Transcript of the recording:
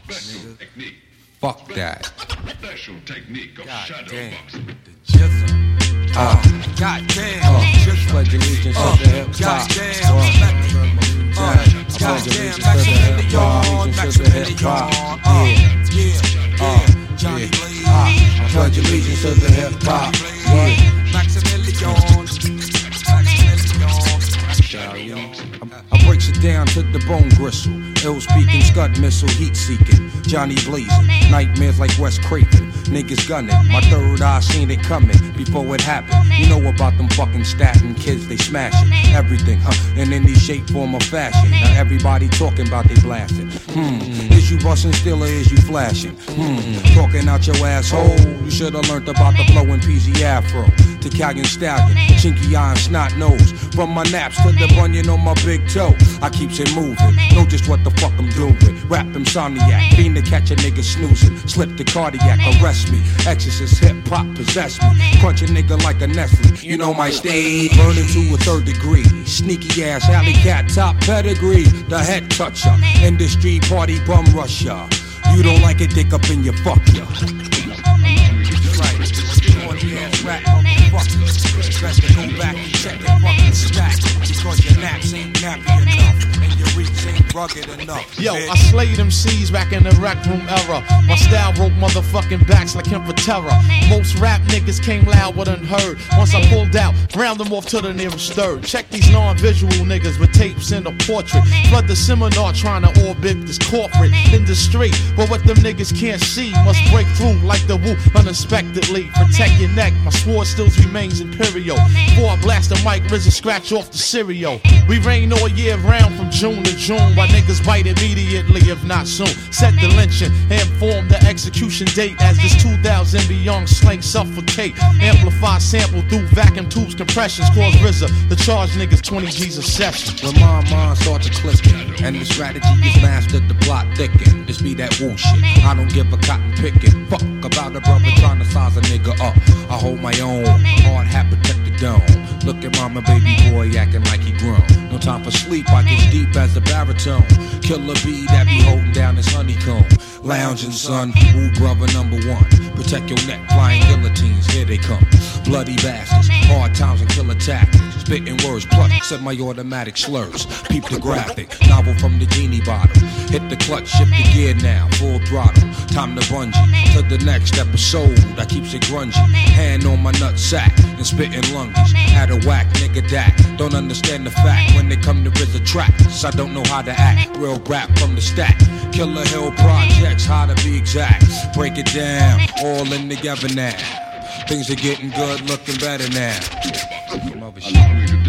Special technique. Fuck that. Special technique of shadow boxing. The jizzle. Goddamn. Just pledge allegiance to the hip hop. Goddamn. Maximilian. Johnny Blaze. Pledge allegiance to the hip hop. Maximilian. I breaks it down to the bone gristle. Ill speaking, scud missile, heat seeking. Johnny blazing, nightmares like Wes Craven. Niggas gunning, my third eye seen it coming before it happened. You know about them fucking statin kids, they smashing everything, in any shape, form, or fashion. Now everybody talking about they blasting. Is you busting still or is you flashing? Talking out your asshole. You should've learned about the flowing PZ Afro. Italian stallion, chinky eye and snot nose. From my naps to the bunion on my big toe, I keeps it moving. Know just what the fuck I'm doing. Rap insomniac, fiend to catch a nigga snoozing. Slip the cardiac, arrest me. Exorcist hip hop possess me. Crunch a nigga like a Nestle. You know my stage, burning to a third degree. Sneaky ass alley cat, top pedigree. The head toucher, industry party bum rusher. You don't like it, dick up in your fuck ya. Rap, motherfuckers. Best to go back and check your fucking stack. Because your naps ain't nappy enough. And your reach ain't rugged enough. Yo, I slayed them C's back in the rec room era. My style broke motherfucking backs like him for terror. Most rap niggas came loud but unheard. Once I pulled out, round them off to the nearest third. Check these non-visual niggas with tapes in a portrait. Flood the seminar trying to orbit this corporate industry. But what them niggas can't see must break through like the woo unexpectedly. Protect your neck, my sword still remains imperial. Before I blast the mic, RZA scratch off the cereal. We rain all year round from June to June. While niggas bite immediately, if not soon. Set the lynching and inform the execution date. As this 2000 beyond slang suffocate. Amplify sample through vacuum tubes, compressions. Cause RZA, the charge niggas 20 G's a session. When my starts clicking, and the strategy is mastered, the plot thicken. This be that woo shit. I don't give a cotton picking. Fuck about a brother trying to size a nigga up. I hold my own, hard hat protect the dome. Look at mama, baby boy acting like he grown. No time for sleep, I get deep as a baritone. Killer bee that be holding down his honeycomb. Lounging son, woo brother number one. Protect your neck, flying guillotines, here they come. Bloody bastards, hard times and killer tactics. Spitting words, plus semi-automatic slurs. Peep the graphic, novel from the genie bottle. Hit the clutch, shift the gear now, full throttle. Time to bungee, to the next episode. I keeps it grungy, hand on my nut sack and spitting lunges. Had a whack nigga that don't understand the fact. When they come to RZA tracks, I don't know how to act. Real rap from the stack. Killer Hill projects, how to be exact. Break it down, all in together now. Things are getting good, looking better now. Some other shit.